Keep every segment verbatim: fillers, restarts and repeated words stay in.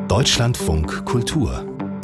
Deutschlandfunk Kultur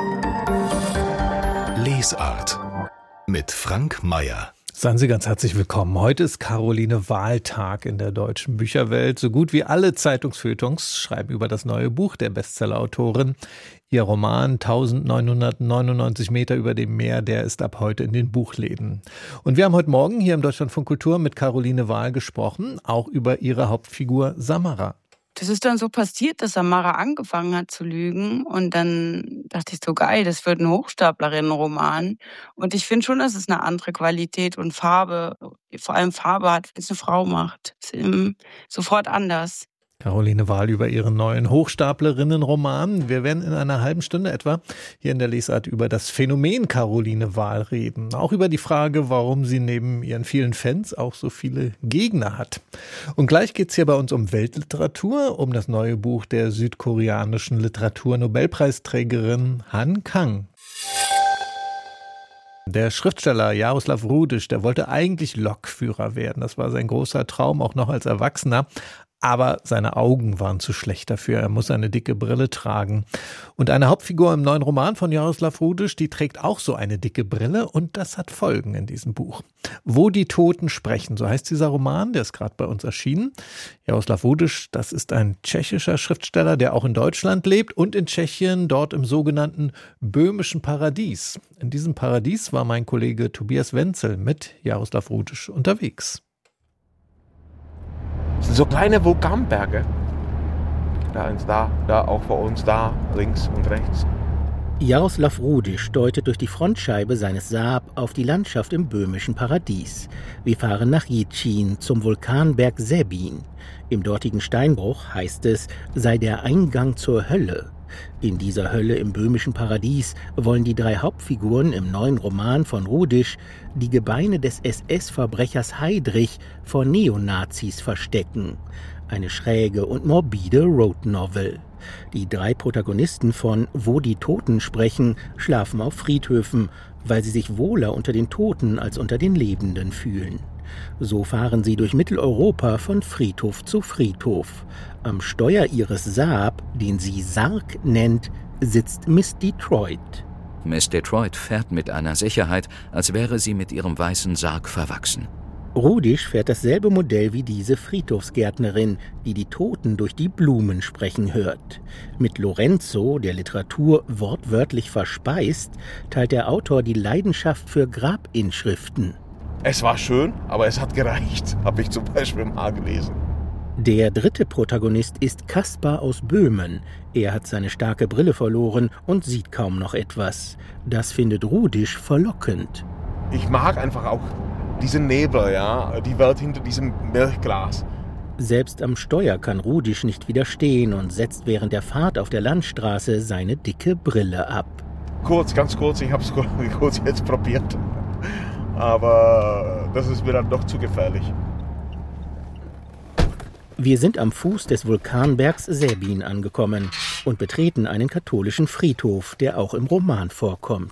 Lesart mit Frank Mayer. Seien Sie ganz herzlich willkommen. Heute ist Caroline Wahl-Tag in der deutschen Bücherwelt. So gut wie alle Zeitungsfeuilletons schreiben über das neue Buch der Bestsellerautorin. Ihr Roman eintausendneunhundertneunundneunzig Meter über dem Meer, der ist ab heute in den Buchläden. Und wir haben heute Morgen hier im Deutschlandfunk Kultur mit Caroline Wahl gesprochen, auch über ihre Hauptfigur Samara. Das ist dann so passiert, dass Samara angefangen hat zu lügen und dann dachte ich so, geil, das wird ein Hochstaplerinnenroman. Und ich finde schon, dass es eine andere Qualität und Farbe, vor allem Farbe hat, wenn es eine Frau macht. Ist sofort anders. Caroline Wahl über ihren neuen Hochstaplerinnenroman. Wir werden in einer halben Stunde etwa hier in der Lesart über das Phänomen Caroline Wahl reden. Auch über die Frage, warum sie neben ihren vielen Fans auch so viele Gegner hat. Und gleich geht es hier bei uns um Weltliteratur, um das neue Buch der südkoreanischen Literaturnobelpreisträgerin Han Kang. Der Schriftsteller Jaroslav Rudisch, der wollte eigentlich Lokführer werden. Das war sein großer Traum, auch noch als Erwachsener. Aber seine Augen waren zu schlecht dafür. Er muss eine dicke Brille tragen. Und eine Hauptfigur im neuen Roman von Jaroslav Rudisch, die trägt auch so eine dicke Brille. Und das hat Folgen in diesem Buch. Wo die Toten sprechen, so heißt dieser Roman. Der ist gerade bei uns erschienen. Jaroslav Rudisch, das ist ein tschechischer Schriftsteller, der auch in Deutschland lebt und in Tschechien, dort im sogenannten böhmischen Paradies. In diesem Paradies war mein Kollege Tobias Wenzel mit Jaroslav Rudisch unterwegs. Das sind so kleine Vulkanberge. Da eins, da, da auch vor uns, da, links und rechts. Jaroslav Rudisch deutet durch die Frontscheibe seines Saab auf die Landschaft im böhmischen Paradies. Wir fahren nach Jičín zum Vulkanberg Säbin. Im dortigen Steinbruch heißt es, sei der Eingang zur Hölle. In dieser Hölle im böhmischen Paradies wollen die drei Hauptfiguren im neuen Roman von Rudisch die Gebeine des S S-Verbrechers Heydrich vor Neonazis verstecken. Eine schräge und morbide Road-Novel. Die drei Protagonisten von Wo die Toten sprechen schlafen auf Friedhöfen, weil sie sich wohler unter den Toten als unter den Lebenden fühlen. So fahren sie durch Mitteleuropa von Friedhof zu Friedhof. Am Steuer ihres Saab, den sie Sarg nennt, sitzt Miss Detroit. Miss Detroit fährt mit einer Sicherheit, als wäre sie mit ihrem weißen Sarg verwachsen. Rudisch fährt dasselbe Modell wie diese Friedhofsgärtnerin, die die Toten durch die Blumen sprechen hört. Mit Lorenzo, der Literatur wortwörtlich verspeist, teilt der Autor die Leidenschaft für Grabinschriften. Es war schön, aber es hat gereicht, habe ich zum Beispiel mal gelesen. Der dritte Protagonist ist Kaspar aus Böhmen. Er hat seine starke Brille verloren und sieht kaum noch etwas. Das findet Rudisch verlockend. Ich mag einfach auch diesen Nebel, ja, die Welt hinter diesem Milchglas. Selbst am Steuer kann Rudisch nicht widerstehen und setzt während der Fahrt auf der Landstraße seine dicke Brille ab. Kurz, ganz kurz, ich habe es kurz jetzt probiert. Aber das ist mir dann doch zu gefährlich. Wir sind am Fuß des Vulkanbergs Säbin angekommen und betreten einen katholischen Friedhof, der auch im Roman vorkommt.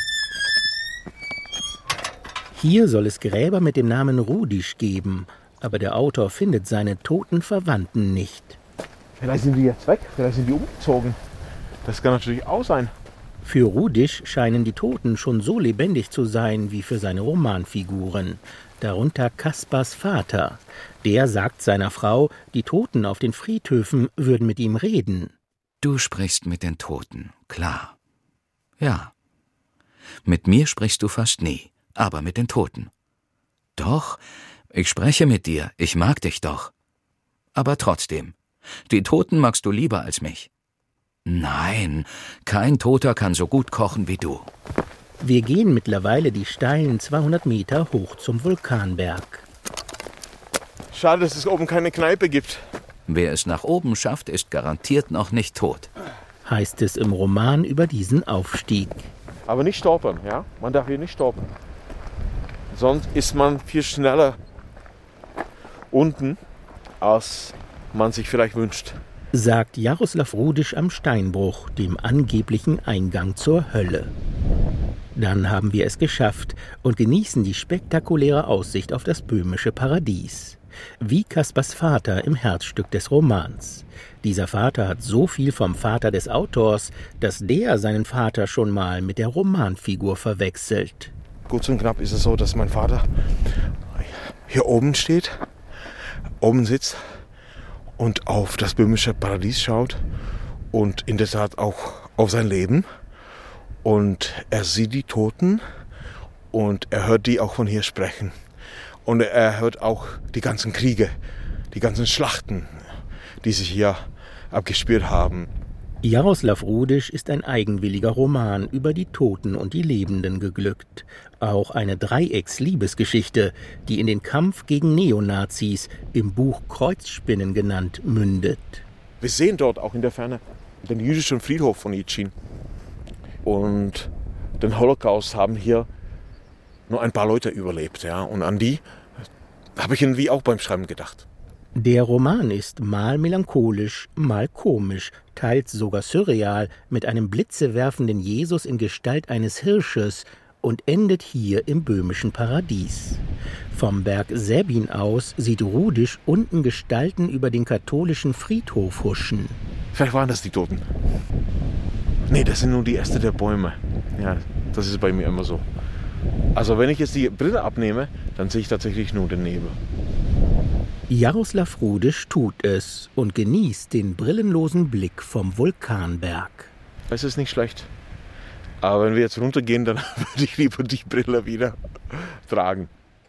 Hier soll es Gräber mit dem Namen Rudisch geben, aber der Autor findet seine toten Verwandten nicht. Vielleicht sind die jetzt weg, vielleicht sind die umgezogen. Das kann natürlich auch sein. Für Rudisch scheinen die Toten schon so lebendig zu sein wie für seine Romanfiguren. Darunter Kaspars Vater. Der sagt seiner Frau, die Toten auf den Friedhöfen würden mit ihm reden. Du sprichst mit den Toten, klar. Ja. Mit mir sprichst du fast nie, aber mit den Toten. Doch, ich spreche mit dir, ich mag dich doch. Aber trotzdem, die Toten magst du lieber als mich. Nein, kein Toter kann so gut kochen wie du. Wir gehen mittlerweile die steilen zweihundert Meter hoch zum Vulkanberg. Schade, dass es oben keine Kneipe gibt. Wer es nach oben schafft, ist garantiert noch nicht tot. Heißt es im Roman über diesen Aufstieg. Aber nicht stolpern, ja? Man darf hier nicht stolpern. Sonst ist man viel schneller unten, als man sich vielleicht wünscht. Sagt Jaroslav Rudisch am Steinbruch, dem angeblichen Eingang zur Hölle. Dann haben wir es geschafft und genießen die spektakuläre Aussicht auf das böhmische Paradies. wie Kaspers Vater im Herzstück des Romans. Dieser Vater hat so viel vom Vater des Autors, dass der seinen Vater schon mal mit der Romanfigur verwechselt. Kurz und knapp ist es so, dass mein Vater hier oben steht, oben sitzt und auf das böhmische Paradies schaut und in der Tat auch auf sein Leben. Und er sieht die Toten und er hört die auch von hier sprechen. Und er hört auch die ganzen Kriege, die ganzen Schlachten, die sich hier abgespielt haben. Jaroslav Rudisch ist ein eigenwilliger Roman über die Toten und die Lebenden geglückt. Auch eine Dreiecks-Liebesgeschichte, die in den Kampf gegen Neonazis, im Buch Kreuzspinnen genannt, mündet. Wir sehen dort auch in der Ferne den jüdischen Friedhof von Jičín. Und den Holocaust haben hier nur ein paar Leute überlebt. Ja? Und an die habe ich irgendwie auch beim Schreiben gedacht. Der Roman ist mal melancholisch, mal komisch, teils sogar surreal, mit einem blitzewerfenden Jesus in Gestalt eines Hirsches und endet hier im böhmischen Paradies. Vom Berg Säbin aus sieht Rudisch unten Gestalten über den katholischen Friedhof huschen. Vielleicht waren das die Toten. Nee, das sind nur die Äste der Bäume. Ja, das ist bei mir immer so. Also wenn ich jetzt die Brille abnehme, dann sehe ich tatsächlich nur den Nebel. Jaroslav Rudisch tut es und genießt den brillenlosen Blick vom Vulkanberg. Es ist nicht schlecht. Aber wenn wir jetzt runtergehen, dann würde ich lieber die Brille wieder tragen.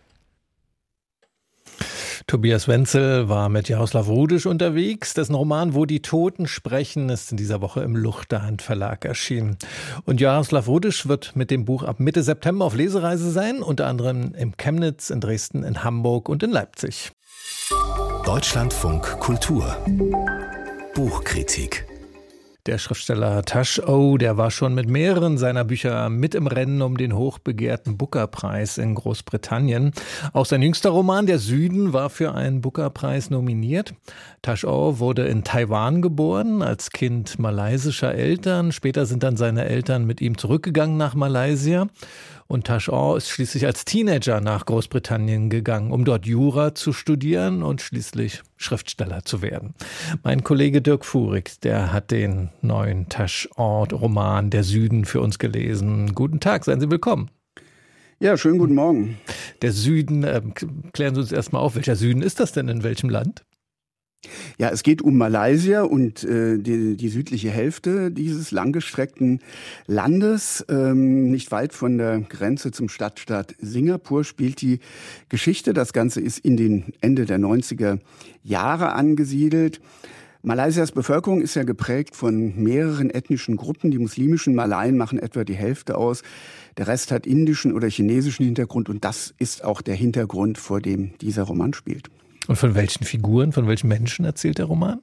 Tobias Wenzel war mit Jaroslav Rudisch unterwegs. Dessen Roman Wo die Toten sprechen ist in dieser Woche im Luchterhand Verlag erschienen. Und Jaroslav Rudisch wird mit dem Buch ab Mitte September auf Lesereise sein, unter anderem in Chemnitz, in Dresden, in Hamburg und in Leipzig. Deutschlandfunk Kultur Buchkritik. Der Schriftsteller Tash O, der war schon mit mehreren seiner Bücher mit im Rennen um den hochbegehrten Booker-Preis in Großbritannien. Auch sein jüngster Roman Der Süden war für einen Booker-Preis nominiert. Tash O wurde in Taiwan geboren, als Kind malaysischer Eltern. Später sind dann seine Eltern mit ihm zurückgegangen nach Malaysia. Und Tash O ist schließlich als Teenager nach Großbritannien gegangen, um dort Jura zu studieren und schließlich Schriftsteller zu werden. Mein Kollege Dirk Fuhrig, der hat den neuen Tash O-Roman Der Süden für uns gelesen. Guten Tag, seien Sie willkommen. Ja, schönen guten Morgen. Der Süden, äh, klären Sie uns erstmal auf, welcher Süden ist das denn, in welchem Land? Ja, es geht um Malaysia und äh, die, die südliche Hälfte dieses langgestreckten Landes. Ähm, nicht weit von der Grenze zum Stadtstaat Singapur spielt die Geschichte. Das Ganze ist in den Ende der neunziger Jahre angesiedelt. Malaysias Bevölkerung ist ja geprägt von mehreren ethnischen Gruppen. Die muslimischen Malaien machen etwa die Hälfte aus. Der Rest hat indischen oder chinesischen Hintergrund und das ist auch der Hintergrund, vor dem dieser Roman spielt. Und von welchen Figuren, von welchen Menschen erzählt der Roman?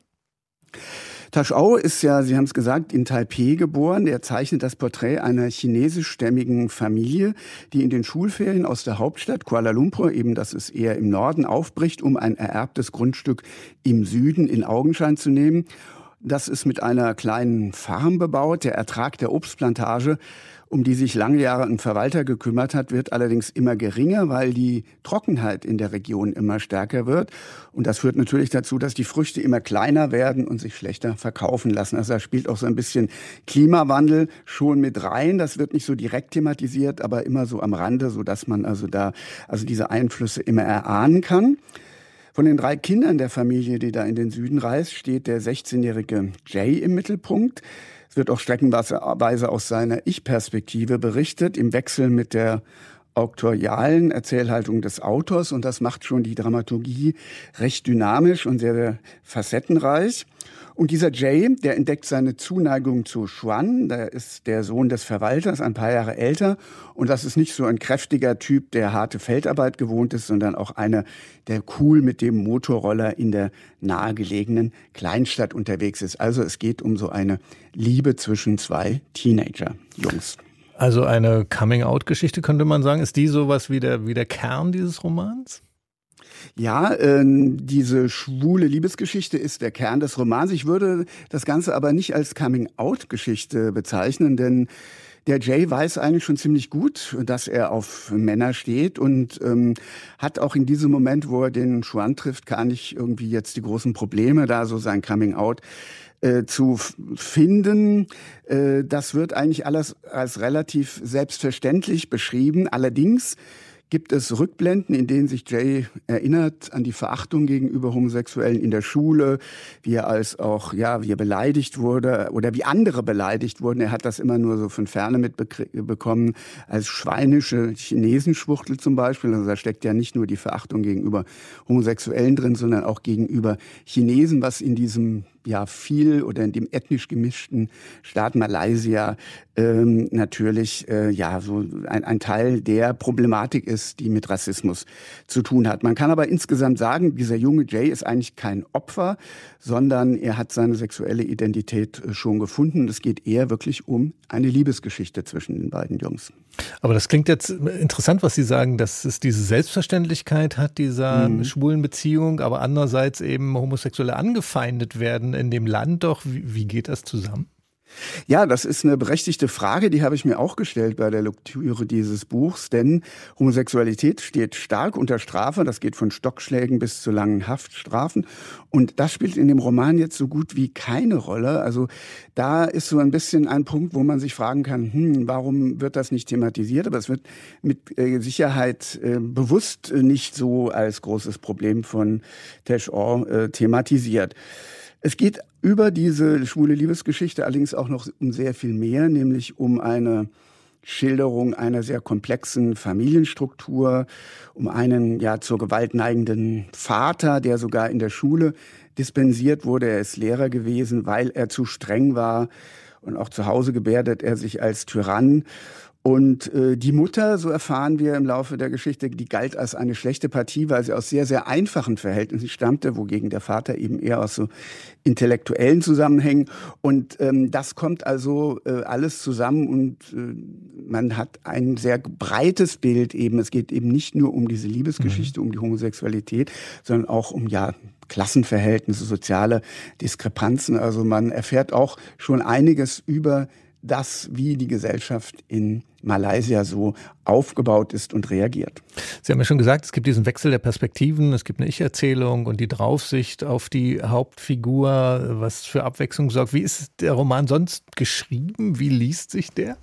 Tash O ist ja, Sie haben es gesagt, in Taipei geboren. Er zeichnet das Porträt einer chinesischstämmigen Familie, die in den Schulferien aus der Hauptstadt Kuala Lumpur, eben das ist eher im Norden, aufbricht, um ein ererbtes Grundstück im Süden in Augenschein zu nehmen. Das ist mit einer kleinen Farm bebaut. Der Ertrag der Obstplantage, um die sich lange Jahre ein Verwalter gekümmert hat, wird allerdings immer geringer, weil die Trockenheit in der Region immer stärker wird. Und das führt natürlich dazu, dass die Früchte immer kleiner werden und sich schlechter verkaufen lassen. Also da spielt auch so ein bisschen Klimawandel schon mit rein. Das wird nicht so direkt thematisiert, aber immer so am Rande, sodass man also da also diese Einflüsse immer erahnen kann. Von den drei Kindern der Familie, die da in den Süden reist, steht der sechzehnjährige Jay im Mittelpunkt. Es wird auch streckenweise aus seiner Ich-Perspektive berichtet, im Wechsel mit der auktorialen Erzählhaltung des Autors. Und das macht schon die Dramaturgie recht dynamisch und sehr, sehr facettenreich. Und dieser Jay, der entdeckt seine Zuneigung zu Xuan. Der ist der Sohn des Verwalters, ein paar Jahre älter. Und das ist nicht so ein kräftiger Typ, der harte Feldarbeit gewohnt ist, sondern auch einer, der cool mit dem Motorroller in der nahegelegenen Kleinstadt unterwegs ist. Also es geht um so eine Liebe zwischen zwei Teenager-Jungs. Also eine Coming-out-Geschichte, könnte man sagen. Ist die sowas wie der, wie der Kern dieses Romans? Ja, äh, diese schwule Liebesgeschichte ist der Kern des Romans. Ich würde das Ganze aber nicht als Coming-out-Geschichte bezeichnen, denn Der Jay weiß eigentlich schon ziemlich gut, dass er auf Männer steht und ähm, hat auch in diesem Moment, wo er den Xuan trifft, gar nicht irgendwie jetzt die großen Probleme, da so sein Coming-out äh, zu f- finden. Äh, das wird eigentlich alles als relativ selbstverständlich beschrieben. Allerdings gibt es Rückblenden, in denen sich Jay erinnert an die Verachtung gegenüber Homosexuellen in der Schule, wie er als auch, ja, wie er beleidigt wurde oder wie andere beleidigt wurden. Er hat das immer nur so von Ferne mitbekommen, als schweinische Chinesenschwuchtel zum Beispiel. Also da steckt ja nicht nur die Verachtung gegenüber Homosexuellen drin, sondern auch gegenüber Chinesen, was in diesem ja viel oder in dem ethnisch gemischten Staat Malaysia ähm, natürlich äh, ja so ein, ein Teil der Problematik ist, die mit Rassismus zu tun hat. Man kann aber insgesamt sagen, dieser junge Jay ist eigentlich kein Opfer, sondern er hat seine sexuelle Identität äh, schon gefunden. Es geht eher wirklich um eine Liebesgeschichte zwischen den beiden Jungs. Aber das klingt jetzt interessant, was Sie sagen, dass es diese Selbstverständlichkeit hat, dieser mhm. schwulen Beziehung, aber andererseits eben Homosexuelle angefeindet werden in dem Land. Doch wie, wie geht das zusammen? Ja, das ist eine berechtigte Frage, die habe ich mir auch gestellt bei der Lektüre dieses Buchs, denn Homosexualität steht stark unter Strafe, das geht von Stockschlägen bis zu langen Haftstrafen und das spielt in dem Roman jetzt so gut wie keine Rolle. Also da ist so ein bisschen ein Punkt, wo man sich fragen kann, hm, warum wird das nicht thematisiert, aber es wird mit äh, Sicherheit äh, bewusst äh, nicht so als großes Problem von Tash-Oh äh, thematisiert. Es geht über diese schwule Liebesgeschichte allerdings auch noch um sehr viel mehr, nämlich um eine Schilderung einer sehr komplexen Familienstruktur, um einen ja zur Gewalt neigenden Vater, der sogar in der Schule dispensiert wurde. Er ist Lehrer gewesen, weil er zu streng war und auch zu Hause gebärdet er sich als Tyrann. Und äh, die Mutter, so erfahren wir im Laufe der Geschichte, die galt als eine schlechte Partie, weil sie aus sehr, sehr einfachen Verhältnissen stammte, wogegen der Vater eben eher aus so intellektuellen Zusammenhängen. Und ähm, das kommt also äh, alles zusammen und äh, man hat ein sehr breites Bild eben. Es geht eben nicht nur um diese Liebesgeschichte, mhm. um die Homosexualität, sondern auch um, ja, Klassenverhältnisse, soziale Diskrepanzen. Also man erfährt auch schon einiges über das, wie die Gesellschaft in Malaysia so aufgebaut ist und reagiert. Sie haben ja schon gesagt, es gibt diesen Wechsel der Perspektiven, es gibt eine Ich-Erzählung und die Draufsicht auf die Hauptfigur, was für Abwechslung sorgt. Wie ist der Roman sonst geschrieben? Wie liest sich der?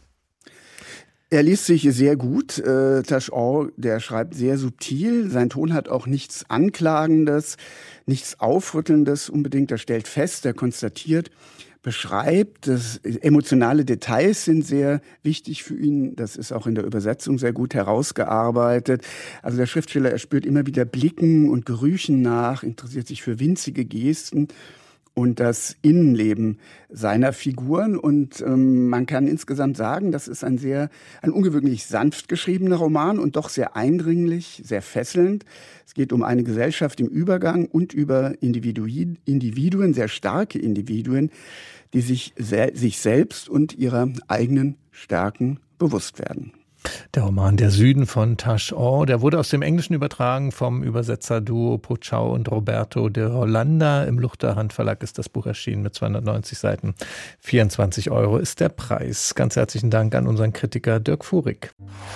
Er liest sich sehr gut. Äh, Tash-Oh, der schreibt sehr subtil. Sein Ton hat auch nichts Anklagendes, nichts Aufrüttelndes unbedingt. Er stellt fest, er konstatiert, beschreibt. Das, emotionale Details sind sehr wichtig für ihn. Das ist auch in der Übersetzung sehr gut herausgearbeitet. Also der Schriftsteller, er spürt immer wieder Blicken und Gerüchen nach, interessiert sich für winzige Gesten und das Innenleben seiner Figuren. Und ähm, man kann insgesamt sagen, das ist ein sehr, ein ungewöhnlich sanft geschriebener Roman und doch sehr eindringlich, sehr fesselnd. Es geht um eine Gesellschaft im Übergang und über Individuen, Individuen, sehr starke Individuen, die sich, se- sich selbst und ihrer eigenen Stärken bewusst werden. Der Roman Der Süden von Tash-Oh, der wurde aus dem Englischen übertragen vom Übersetzerduo Po Chow und Roberto de Hollanda. Im Luchterhand Verlag ist das Buch erschienen mit zweihundertneunzig Seiten. vierundzwanzig Euro ist der Preis. Ganz herzlichen Dank an unseren Kritiker Dirk Fuhrig.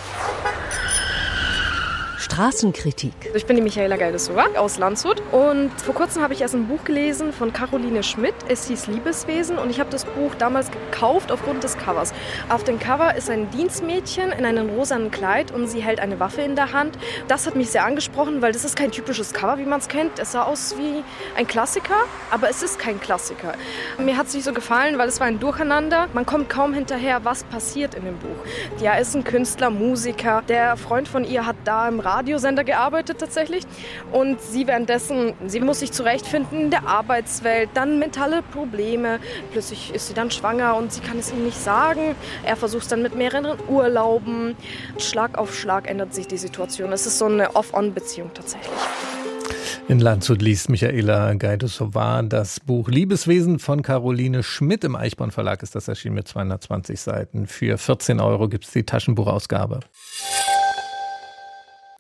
Straßenkritik. Ich bin die Michaela Geidesova aus Landshut und vor kurzem habe ich erst ein Buch gelesen von Caroline Schmidt. Es hieß Liebeswesen und ich habe das Buch damals gekauft aufgrund des Covers. Auf dem Cover ist ein Dienstmädchen in einem rosanen Kleid und sie hält eine Waffe in der Hand. Das hat mich sehr angesprochen, weil das ist kein typisches Cover, wie man es kennt. Es sah aus wie ein Klassiker, aber es ist kein Klassiker. Mir hat es nicht so gefallen, weil es war ein Durcheinander. Man kommt kaum hinterher, was passiert in dem Buch. Ja, ist ein Künstler, Musiker. Der Freund von ihr hat da im Radio Radiosender gearbeitet tatsächlich und sie währenddessen, sie muss sich zurechtfinden in der Arbeitswelt, dann mentale Probleme, plötzlich ist sie dann schwanger und sie kann es ihm nicht sagen, er versucht es dann mit mehreren Urlauben, Schlag auf Schlag ändert sich die Situation, es ist so eine Off-On-Beziehung tatsächlich. In Landshut liest Michaela Geidesova das Buch Liebeswesen von Caroline Schmidt. Im Eichborn Verlag ist das erschienen mit zweihundertzwanzig Seiten. Für vierzehn Euro gibt es die Taschenbuchausgabe.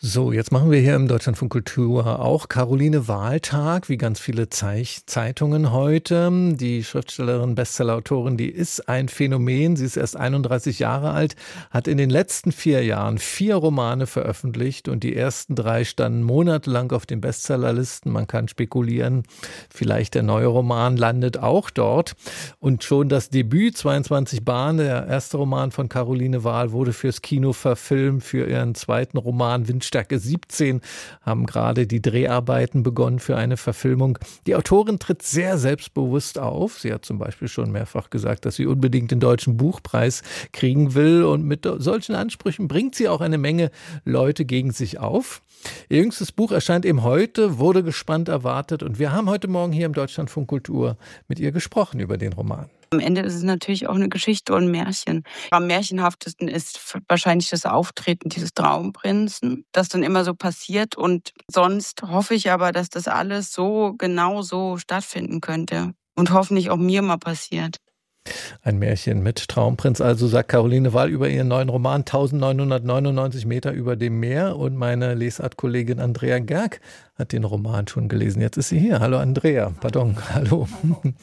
So, jetzt machen wir hier im Deutschlandfunk Kultur auch Caroline Wahl-Tag, wie ganz viele Zeich- Zeitungen heute. Die Schriftstellerin, Bestsellerautorin, die ist ein Phänomen. Sie ist erst einunddreißig Jahre alt, hat in den letzten vier Jahren vier Romane veröffentlicht und die ersten drei standen monatelang auf den Bestsellerlisten. Man kann spekulieren, vielleicht der neue Roman landet auch dort. Und schon das Debüt zweiundzwanzig Bahnen, der erste Roman von Caroline Wahl, wurde fürs Kino verfilmt. Für ihren zweiten Roman Windstärke siebzehn haben gerade die Dreharbeiten begonnen für eine Verfilmung. Die Autorin tritt sehr selbstbewusst auf. Sie hat zum Beispiel schon mehrfach gesagt, dass sie unbedingt den Deutschen Buchpreis kriegen will. Und mit solchen Ansprüchen bringt sie auch eine Menge Leute gegen sich auf. Ihr jüngstes Buch erscheint eben heute, wurde gespannt erwartet. Und wir haben heute Morgen hier im Deutschlandfunk Kultur mit ihr gesprochen über den Roman. Am Ende ist es natürlich auch eine Geschichte und ein Märchen. Am märchenhaftesten ist wahrscheinlich das Auftreten dieses Traumprinzen, das dann immer so passiert. Und sonst hoffe ich aber, dass das alles so genau so stattfinden könnte und hoffentlich auch mir mal passiert. Ein Märchen mit Traumprinz, also sagt Caroline Wahl über ihren neuen Roman eintausendneunhundertneunundneunzig Meter über dem Meer. Und meine Lesartkollegin Andrea Gerg hat den Roman schon gelesen. Jetzt ist sie hier. Hallo Andrea, pardon, hallo. hallo.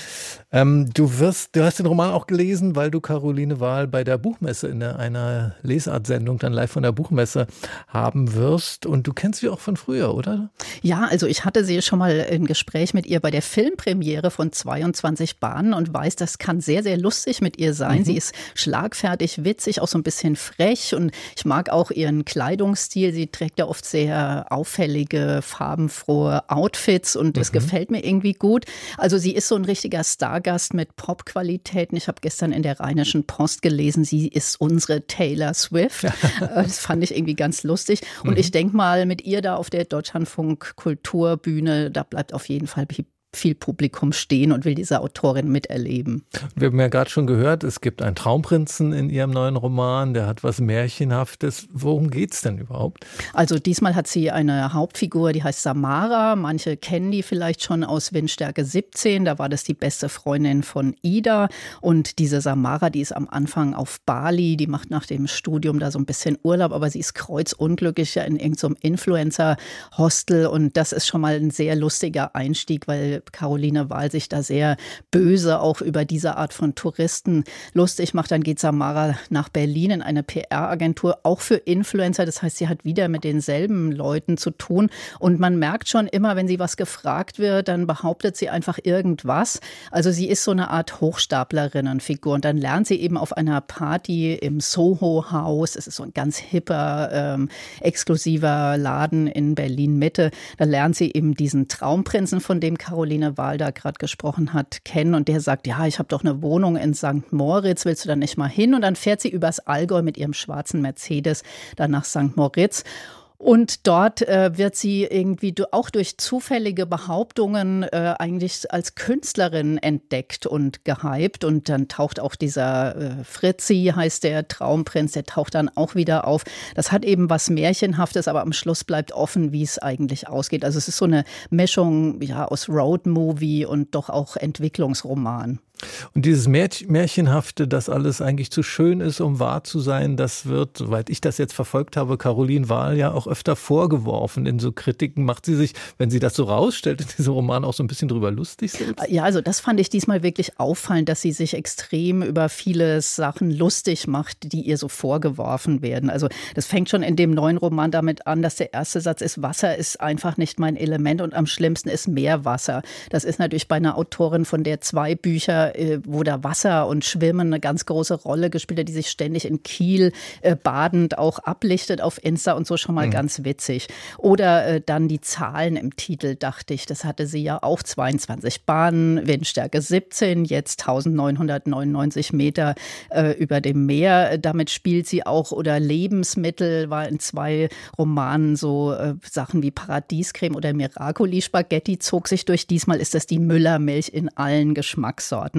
Ähm, du wirst, du hast den Roman auch gelesen, weil du Caroline Wahl bei der Buchmesse in einer Lesartsendung dann live von der Buchmesse haben wirst. Und du kennst sie auch von früher, oder? Ja, also ich hatte sie schon mal im Gespräch mit ihr bei der Filmpremiere von zweiundzwanzig Bahnen und weiß, das kann sehr, sehr lustig mit ihr sein. Mhm. Sie ist schlagfertig, witzig, auch so ein bisschen frech und ich mag auch ihren Kleidungsstil. Sie trägt ja oft sehr auffällige, farbenfrohe Outfits und das mhm. gefällt mir irgendwie gut. Also sie ist so ein richtiger Star Gast mit Popqualitäten. Ich habe gestern in der Rheinischen Post gelesen, sie ist unsere Taylor Swift. Das fand ich irgendwie ganz lustig. Und mhm. ich denke mal, mit ihr da auf der Deutschlandfunk Kulturbühne, da bleibt auf jeden Fall viel Publikum stehen und will diese Autorin miterleben. Wir haben ja gerade schon gehört, es gibt einen Traumprinzen in ihrem neuen Roman, der hat was Märchenhaftes. Worum geht's denn überhaupt? Also diesmal hat sie eine Hauptfigur, die heißt Samara. Manche kennen die vielleicht schon aus Windstärke siebzehn. Da war das die beste Freundin von Ida. Und diese Samara, die ist am Anfang auf Bali. Die macht nach dem Studium da so ein bisschen Urlaub, aber sie ist kreuzunglücklich in irgendeinem Influencer-Hostel. Und das ist schon mal ein sehr lustiger Einstieg, weil Caroline Wahl sich da sehr böse auch über diese Art von Touristen lustig macht. Dann geht Samara nach Berlin in eine P R-Agentur, auch für Influencer. Das heißt, sie hat wieder mit denselben Leuten zu tun. Und man merkt schon immer, wenn sie was gefragt wird, dann behauptet sie einfach irgendwas. Also sie ist so eine Art Hochstaplerinnenfigur. Und dann lernt sie eben auf einer Party im Soho-Haus, es ist so ein ganz hipper, ähm, exklusiver Laden in Berlin-Mitte, da lernt sie eben diesen Traumprinzen, von dem Caroline Wahl da gerade gesprochen hat, kennen. Und der sagt, ja, ich habe doch eine Wohnung in Sankt Moritz, willst du da nicht mal hin? Und dann fährt sie übers Allgäu mit ihrem schwarzen Mercedes dann nach Sankt Moritz. Und dort äh, wird sie irgendwie auch durch zufällige Behauptungen äh, eigentlich als Künstlerin entdeckt und gehypt. Und dann taucht auch dieser äh, Fritzi, heißt der Traumprinz, der taucht dann auch wieder auf. Das hat eben was Märchenhaftes, aber am Schluss bleibt offen, wie es eigentlich ausgeht. Also es ist so eine Mischung ja, aus Roadmovie und doch auch Entwicklungsroman. Und dieses Märchenhafte, dass alles eigentlich zu schön ist, um wahr zu sein, das wird, soweit ich das jetzt verfolgt habe, Caroline Wahl ja auch öfter vorgeworfen. In so Kritiken macht sie sich, wenn sie das so rausstellt, in diesem Roman auch so ein bisschen drüber lustig selbst. Ja, also das fand ich diesmal wirklich auffallend, dass sie sich extrem über viele Sachen lustig macht, die ihr so vorgeworfen werden. Also das fängt schon in dem neuen Roman damit an, dass der erste Satz ist, Wasser ist einfach nicht mein Element und am schlimmsten ist Meerwasser. Das ist natürlich bei einer Autorin, von der zwei Bücher, wo da Wasser und Schwimmen eine ganz große Rolle gespielt hat, die sich ständig in Kiel äh, badend auch ablichtet auf Insta und so, schon mal mhm. ganz witzig. Oder äh, dann die Zahlen im Titel, dachte ich, das hatte sie ja auch, zweiundzwanzig Bahnen, Windstärke siebzehn, jetzt eintausendneunhundertneunundneunzig Meter äh, über dem Meer. Damit spielt sie auch, oder Lebensmittel, war in zwei Romanen so äh, Sachen wie Paradiescreme oder Miracoli Spaghetti zog sich durch. Diesmal ist das die Müllermilch in allen Geschmackssorten.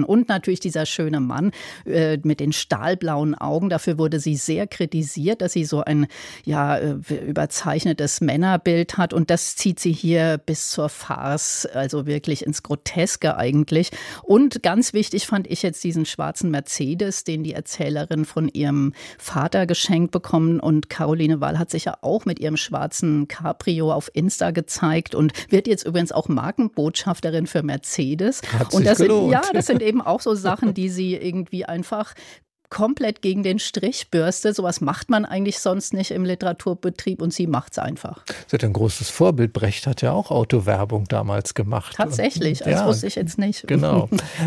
hatten. Und natürlich dieser schöne Mann äh, mit den stahlblauen Augen. Dafür wurde sie sehr kritisiert, dass sie so ein ja, überzeichnetes Männerbild hat. Und das zieht sie hier bis zur Farce, also wirklich ins Groteske eigentlich. Und ganz wichtig fand ich jetzt diesen schwarzen Mercedes, den die Erzählerin von ihrem Vater geschenkt bekommen. Und Caroline Wahl hat sich ja auch mit ihrem schwarzen Cabrio auf Insta gezeigt und wird jetzt übrigens auch Markenbotschafterin für Mercedes. Hat und das sich sind, gelohnt. ja, das sind eben auch so Sachen, die sie irgendwie einfach komplett gegen den Strich bürstet. Sowas macht man eigentlich sonst nicht im Literaturbetrieb und sie macht's einfach. Sie hat ein großes Vorbild. Brecht hat ja auch Autowerbung damals gemacht. Tatsächlich, und, das ja, wusste ich jetzt nicht. Genau.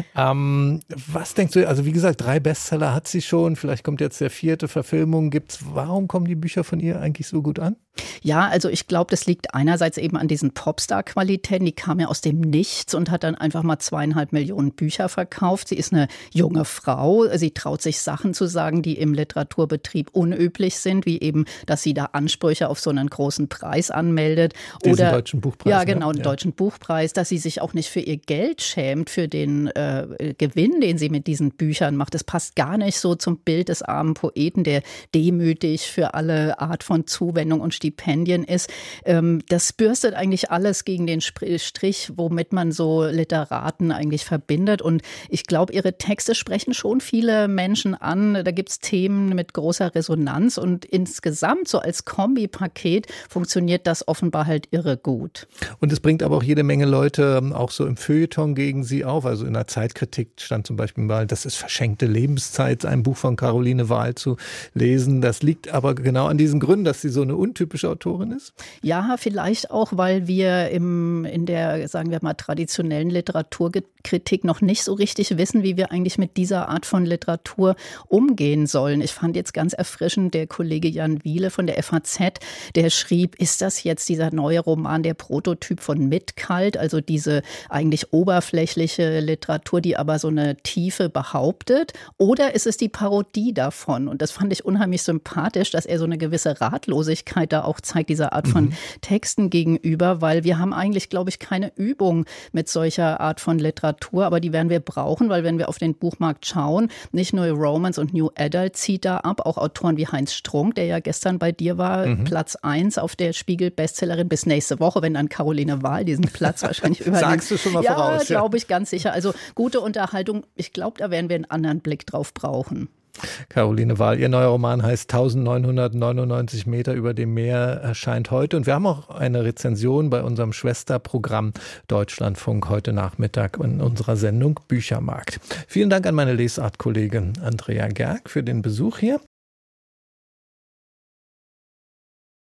ähm, was denkst du, also wie gesagt, drei Bestseller hat sie schon, vielleicht kommt jetzt der vierte, Verfilmung gibt's. Warum kommen die Bücher von ihr eigentlich so gut an? Ja, also ich glaube, das liegt einerseits eben an diesen Popstar-Qualitäten. Die kam ja aus dem Nichts und hat dann einfach mal zweieinhalb Millionen Bücher verkauft. Sie ist eine junge Frau. Sie traut sich Sachen zu sagen, die im Literaturbetrieb unüblich sind, wie eben, dass sie da Ansprüche auf so einen großen Preis anmeldet. Diesen Oder deutschen Buchpreis. Ja, genau, den ja. deutschen Buchpreis, dass sie sich auch nicht für ihr Geld schämt, für den äh, Gewinn, den sie mit diesen Büchern macht. Das passt gar nicht so zum Bild des armen Poeten, der demütig für alle Art von Zuwendung und Stipendien ist. Ähm, das bürstet eigentlich alles gegen den Strich, womit man so Literaten eigentlich verbindet. Und ich glaube, ihre Texte sprechen schon viele Menschen an. Da gibt es Themen mit großer Resonanz und insgesamt so als Kombipaket funktioniert das offenbar halt irre gut. Und es bringt aber auch jede Menge Leute auch so im Feuilleton gegen sie auf. Also in der Zeitkritik stand zum Beispiel mal, das ist verschenkte Lebenszeit, ein Buch von Caroline Wahl zu lesen. Das liegt aber genau an diesen Gründen, dass sie so eine untypische Autorin ist? Ja, vielleicht auch, weil wir im, in der, sagen wir mal, traditionellen Literaturkritik noch nicht so richtig wissen, wie wir eigentlich mit dieser Art von Literatur umgehen sollen. Ich fand jetzt ganz erfrischend, der Kollege Jan Wiele von der F A Z, der schrieb, ist das jetzt dieser neue Roman der Prototyp von Mitkalt, also diese eigentlich oberflächliche Literatur, die aber so eine Tiefe behauptet, oder ist es die Parodie davon? Und das fand ich unheimlich sympathisch, dass er so eine gewisse Ratlosigkeit da auch zeigt, dieser Art von mhm. Texten gegenüber, weil wir haben eigentlich, glaube ich, keine Übung mit solcher Art von Literatur, aber die werden wir brauchen, weil wenn wir auf den Buchmarkt schauen, nicht nur Romance und New Adult zieht da ab, auch Autoren wie Heinz Strunk, der ja gestern bei dir war, mhm. Platz eins auf der Spiegel-Bestsellerin bis nächste Woche, wenn dann Caroline Wahl diesen Platz wahrscheinlich übernimmt. Sagst du schon mal ja, voraus. Ja, glaube ich, ganz sicher. Also gute Unterhaltung, ich glaube, da werden wir einen anderen Blick drauf brauchen. Caroline Wahl, ihr neuer Roman heißt neunzehnhundertneunundneunzig Meter über dem Meer, erscheint heute. Und wir haben auch eine Rezension bei unserem Schwesterprogramm Deutschlandfunk heute Nachmittag in unserer Sendung Büchermarkt. Vielen Dank an meine Lesart-Kollegin Andrea Gerg für den Besuch hier.